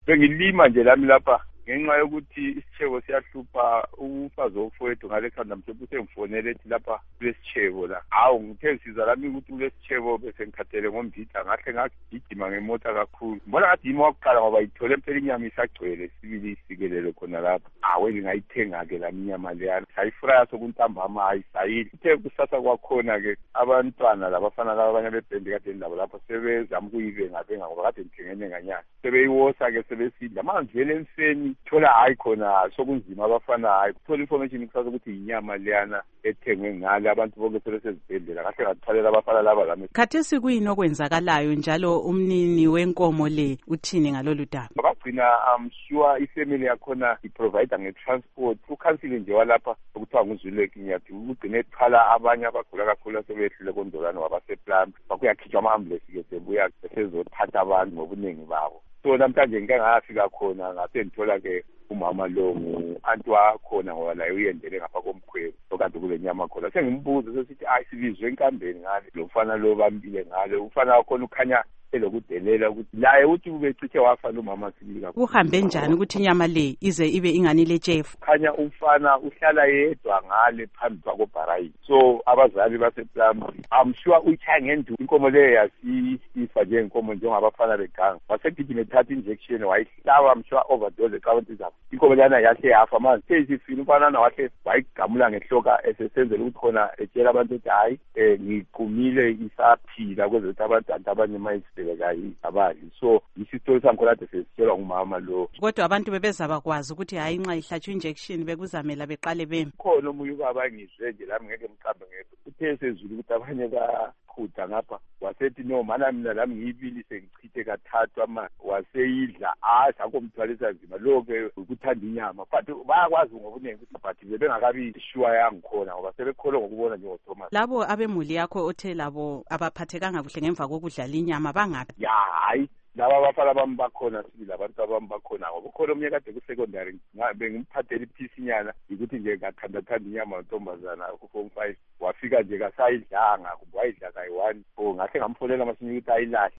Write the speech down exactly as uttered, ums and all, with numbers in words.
bengilima nje lami lapha ngenxa yokuthi isitshebo siyahlupha umfazi wofowethu ngale khanda mhlophe usengifonele ethi lapha kulesitshebo la. Hawu ngithe ngisizwa lami ukuthi kulesitshebo bese ngikhathele ngombhida ngahle ngagijima ngemota kakhulu. Mbona ngathi yimi wakuqala ngoba ithole phela inyama isagcwele sibili isikelelo khona lapha. Hawe ngingayithenga-ke lami inyama leyana. Sayifraya sokuntambama ayisayidli. Uthe kusasa kwakhona ke abantwana labafana laba abanye bebhendi kade ndabo lapha sebezama ukuyibenga benga ngoba kade ngithengene nganyana. Sebeyiwosa ke sebesidla manje vele emfeni thola hayi khona sokunzima abafana hayi kuthola information kusasa ukuthi inyama leyana ethengwe ngale abantu bonke sebesezibhedlela kahle ngathwalela abafana laba lami. Khathesi kuyini okwenzakalayo njalo umnini wenkomo le uthini ngalolu daba? Bagcina I'm sure ifamily yakhona iprovider ngetransport ukhansile nje walapha okuthiwa nguzwileki ngiyathi ugcine ethwala abanye abagula kakhulu sebehlile kondolane wabaseplumb bakuyakhitshwa ama-ambulance ke sebuya sezothatha abantu ngobuningi babo. So namhlanje ngike ngafika khona ngase ngithola ke umama lo anti wakhona ngoba la uyendele ngapha komkhwebo okade kule nyama khona sengimbuza sesithi ayi sibizwe enkambeni ngale lo mfana lo bambile ngale ufana wakhona ukhanya elokudelela ukuthi laye uthi ubechithe wafa lo mama sibika. Uhambe njani ukuthi inyama le ize ibe ingani letshefu? Khanya umfana uhlala yedwa ngale phambi kwako barayi. So abazali baseplumb I'm sure uyichaya ngendu inkomo le yasifa nje inkomo njengabafana beganga. Wasegijima ethatha injection wayihlaba I'm sure overdose count izapha. Inkomo lana yahle yafa manje seyisifini umfana na wahle wayigamula ngehloka esesenzela ukuthi khona etshela abantu ukuthi hayi ngiqumile isaphila kwezokuthi abantu abanye mayise kayi abali. So isitori sankhona kade sesitshelwa ngumama lo. Kodwa abantu bebeza bakwazi ukuthi hayi nxa ihlatshwe injection bekuzamela beqale bemi. Khona omunye ubaba ngizwe nje lami ngeke mqambe ngeke. Uthe sezulu ukuthi abanye bakhutha ngapha wasethi no mana mina lami ngiyibili sengichithe kathathu ama waseyidla ah sakomthwalisa nzima lo ke ukuthanda inyama but bayakwazi ngobuningi ukuthi but bengakabi sure yangikhona ngoba sebekholwa ngokubona nje ngoThomas. Labo abemuli yakho othe labo abaphathekanga kuhle ngemva kokudlala inyama bangaphi? Ya hayi laba abafana bami bakhona sibili abantu abami bakhona ngoba ukhona omnye kade ku-secondary bengimphathela iphisinyana ukuthi nje ngathandathanda inyama nontombazana ku-form five wafika nje kasayidlanga wayidla kayi-one so ngahle ngamfonela amasinye ukuthi ayilahle.